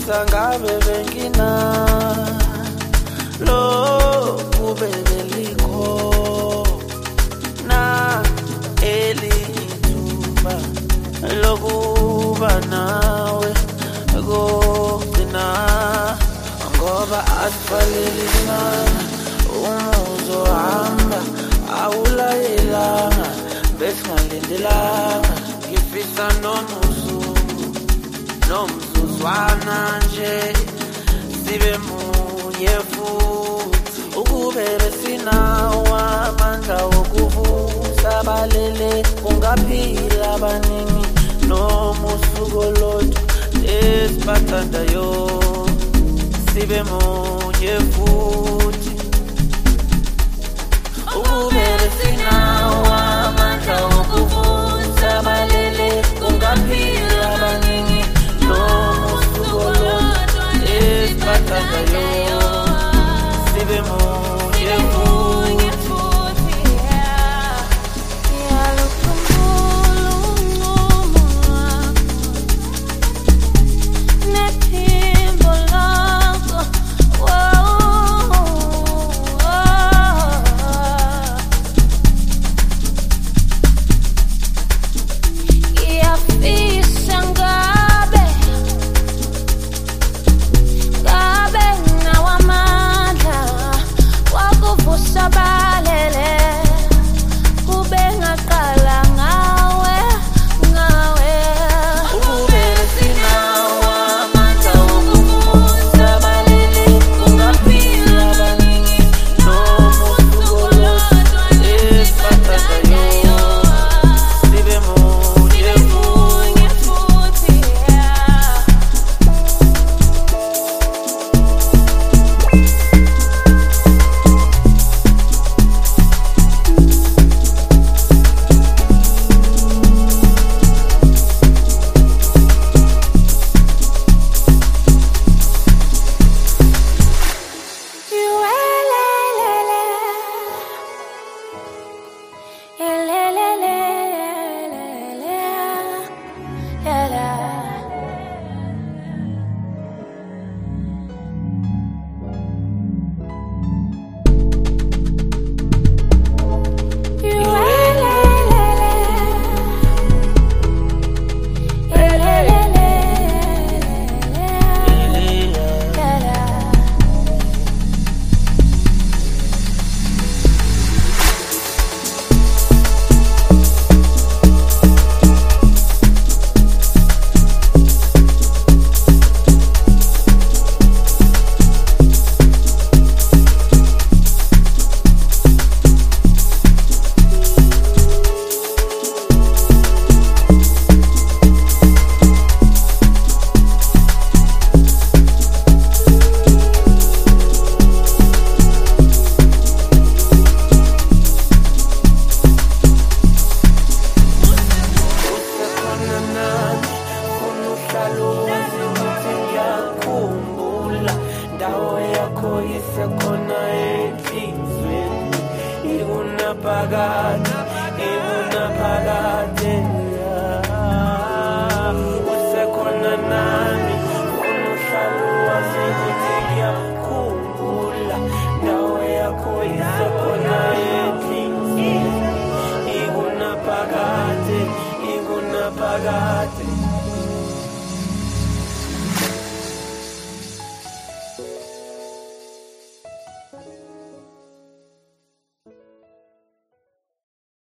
sangabe bengina lo kubelikho na elithuba lokuba nawe kokugcina ngoba asifalelina umuzo hamba awulayelanga besingalindelanga ngifisa nomzuzwana nje sibe munye futhi ukube besinawo amandla wokuvusa balele kungaphila abaningi noma usuku olodwa esibathandayo sibe munye futhi ukube besinawo amandla wokuvusa balele kungaphila abaningi noma usuku olodwa esibathandayo sibe munye futhi Pagate